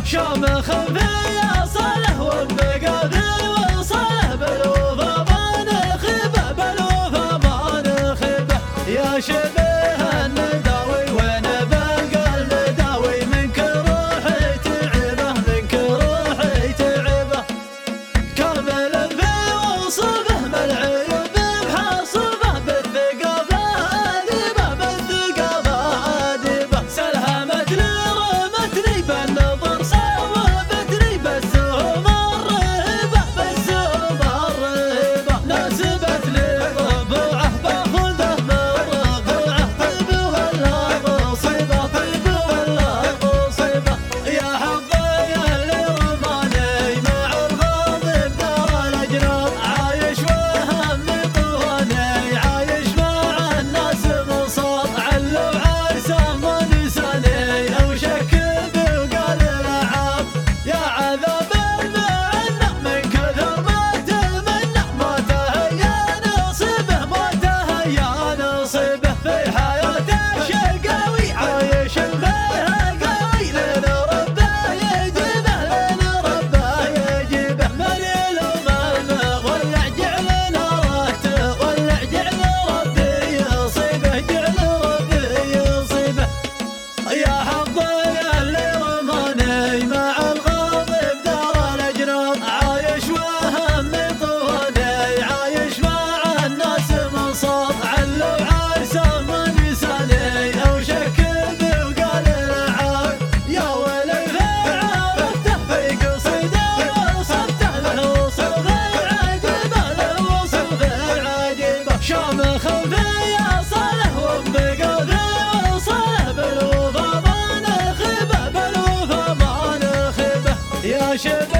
شامخ في صالح وبقادر وصالح بالوفا ما نخبه بالوفا ما نخبه يا شبه النداوي وانا بلقى المداوي منك روحي تعبه منك روحي تعبه كامل في وصفه ملعوب بحصفه بالثقافه اديبه بالثقافه اديبه سلهمتني رمتني بالنظر صوبتني بالسهم الرهيبه بالسهم الرهيبه ناسبت لي ضبعه باخذه من رفعه طيب ولا مصيبه طيب ولا مصيبه يا حظي اللي رماني مع الغاضب دار الاجناب عايش وهمي طواني عايش مع الناس مصاب علو عرسه ما نساني او شك وقال العاب يا عذاب المعنى من كثر ما تمنى ما تهيا نصيبه ما تهيا نصيبه في حياته الشقاوي عايش بها قوي لين ربه يجيبه لين ربه يجيبه مليل وملمغ ولع جعل نارته ولع جعل ربي يصيبه جعل ربي يصيبه يا حظي اللي رماني مع الغاضب دار الاجناب عايش وهمي طواني عايش مع الناس منصاب علو عرسه ما نساني او شك وقال العاب يا ولي في عرفته في قصيده وصفته له وصف عجيبه له وصف عجيبه شامخ في صالح وبقادر وصالح بالوفا ما نخبه بالوفا ما نخبه يا شباب